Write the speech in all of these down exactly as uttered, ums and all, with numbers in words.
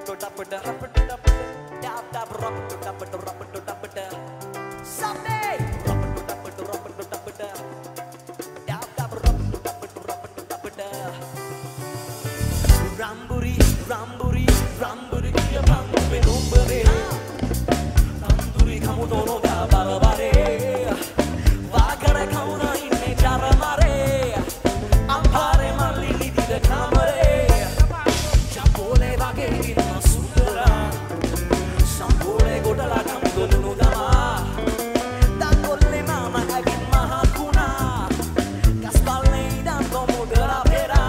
Ramburi, ramburi, ramburi, kia bambu benumbere. Tanduri kamu dono da barabare. Vagare kamu na inne jaramare. Ampare malili di de kamare. Chapole vage inna sundara. Sampole godala kamu dolunu dama. Dakolle mama agin mahakuna. Kaspalle dan komu dera pera.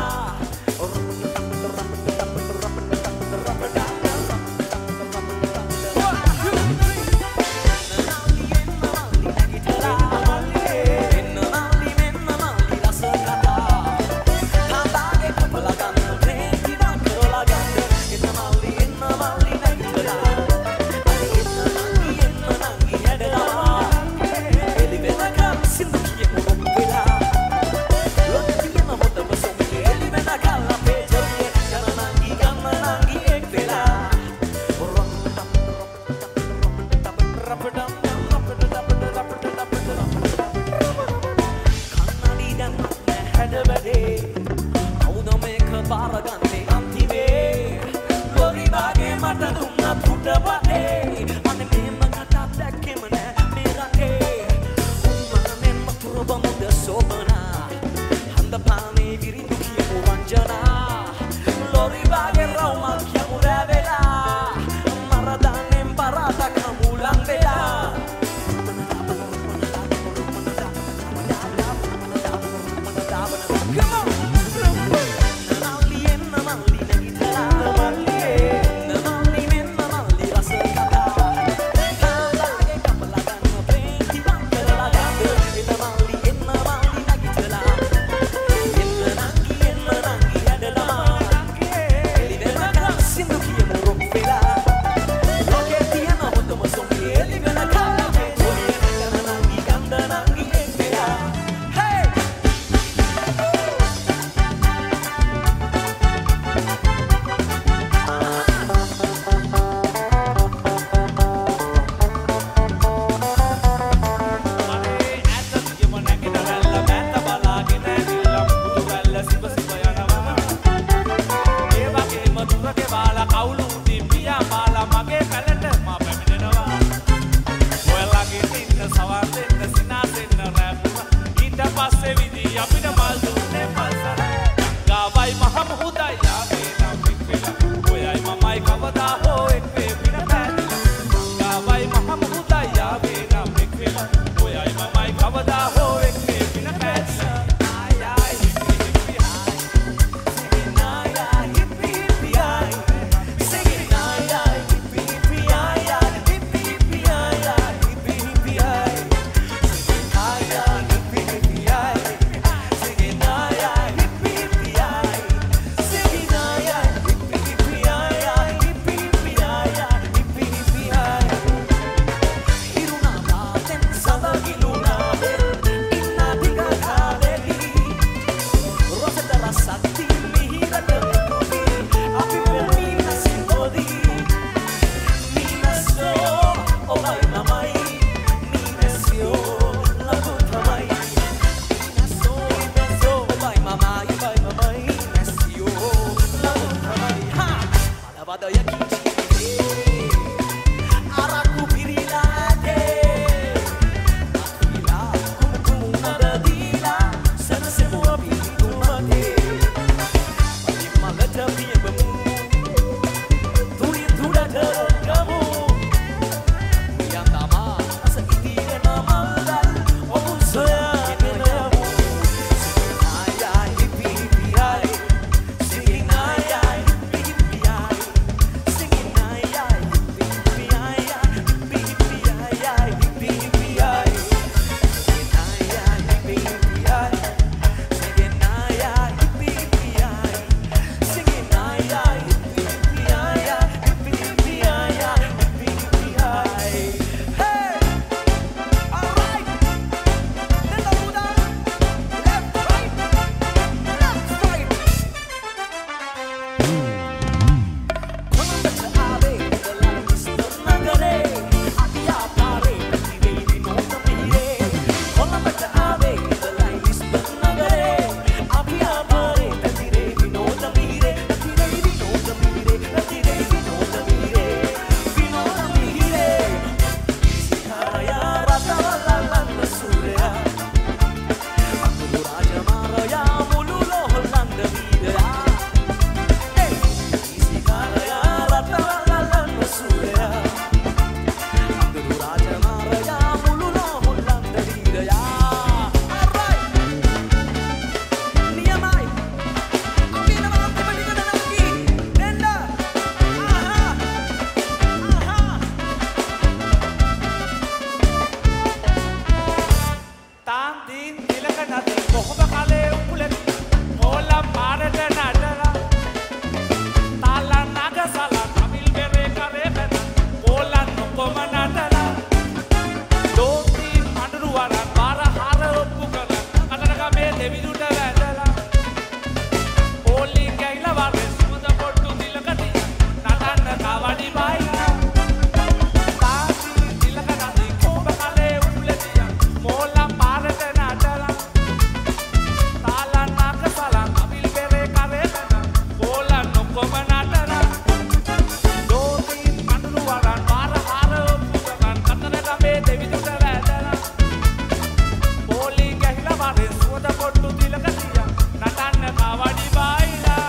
Singing ඔක්කොම නටලා ලෝකීන් අඬරු වරන් බාර හාර ඔප්පු කරලා කතරගම මේ දෙවිදුට වැඳලා ඕලි ගෑයිලා වරේ සුමුද පොට්ටු තිලක තිය නටන්න කවඩි බයිලා තාසි තිලක නදී කොඹ කලේ උඩුලේ තිය මෝලා පාරට නටලා තාලා නාක සලා අවිල් බෙරේ කරේ නන ඕලා නොකොම නටලා ලෝකීන් අඬරු වරන් බාර හාර ඔප්පු කරන් කතරගම මේ දෙවිදුට වැඳලා ඕලි ගෑයිලා වරේ සුමුද පොට්ටු තිලක තිය නටන්න කවඩි බයිලා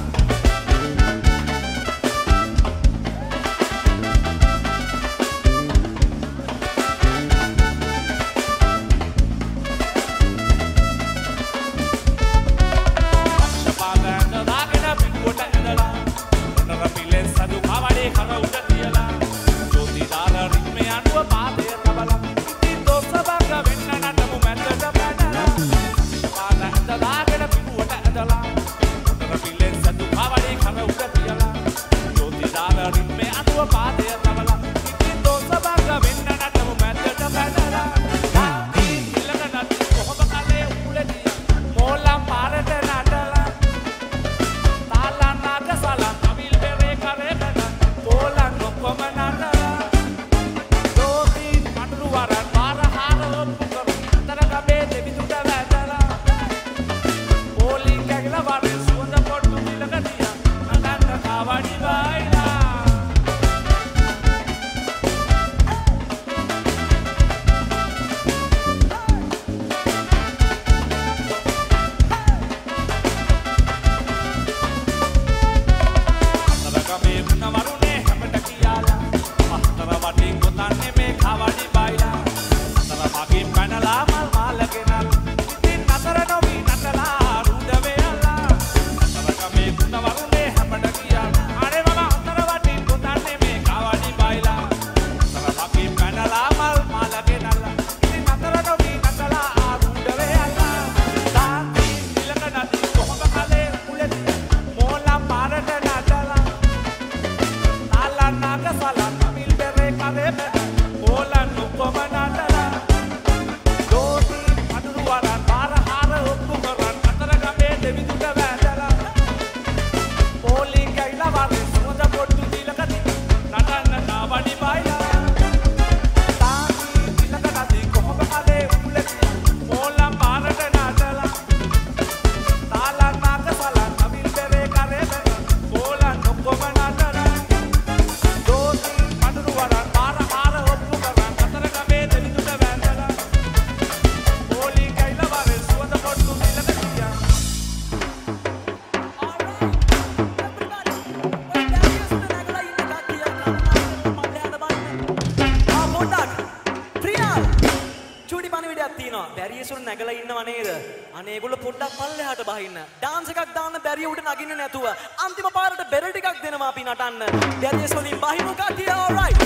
අන්තිම පාරට බෙරල් ටිකක් දෙනවා අපි නටන්න. දැරියස් වලින් බහිමු කට්ටිය. alright.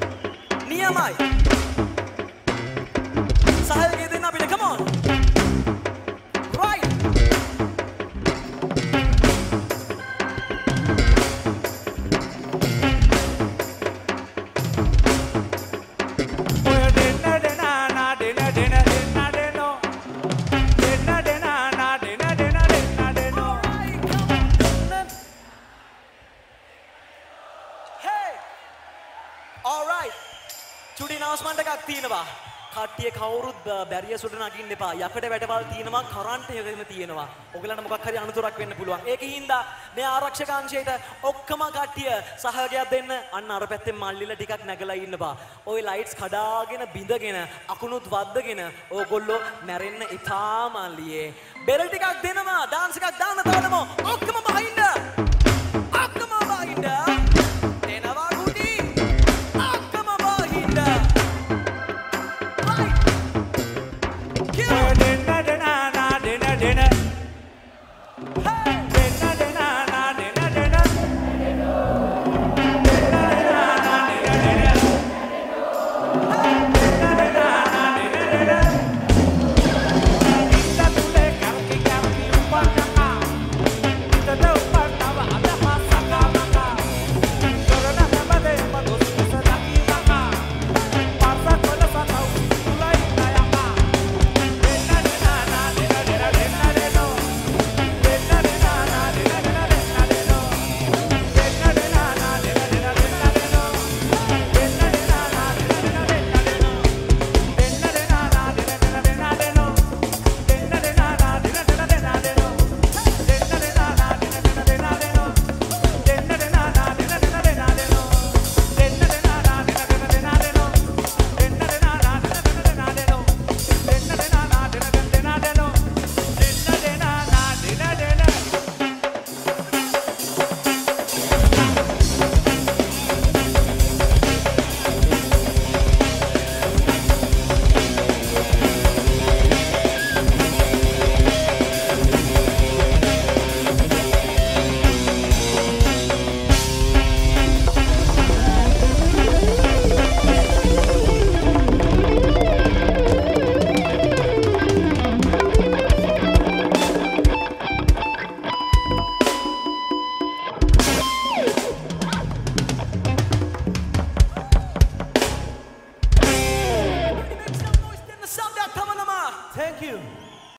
නියමයි. සහයෝගය දෙන්න අපිට. come on. right. කට්ටිය කවුරුත් බැරියස් උඩ නගින්න එපා. යකඩ වැටවල් තියෙනවා, කරන්ට් එකම තියෙනවා. ඔයගලන්ට මොකක් හරි අනතුරක් වෙන්න පුළුවන්. ඒකින්ද මේ ආරක්ෂක අංශයට ඔක්කොම කට්ටිය සහයෝගයක් දෙන්න. අන්න අර පැත්තේ මල්ලිලා ටිකක් නැගලා ඉන්නපා. ওই ලයිට්ස් කඩාගෙන බිඳගෙන අකුණුත් වද්දගෙන ඕගොල්ලෝ මැරෙන්න එපා මල්ලියේ. බෙරල් ටිකක් දෙනවා. ඩාන්ස් එකක් දාන්න තානමු. ඔක්කොම බහින්න. ඔක්කොම බහින්න. දෙනවා කුටි. ඔක්කොම බහින්න. Bye. you.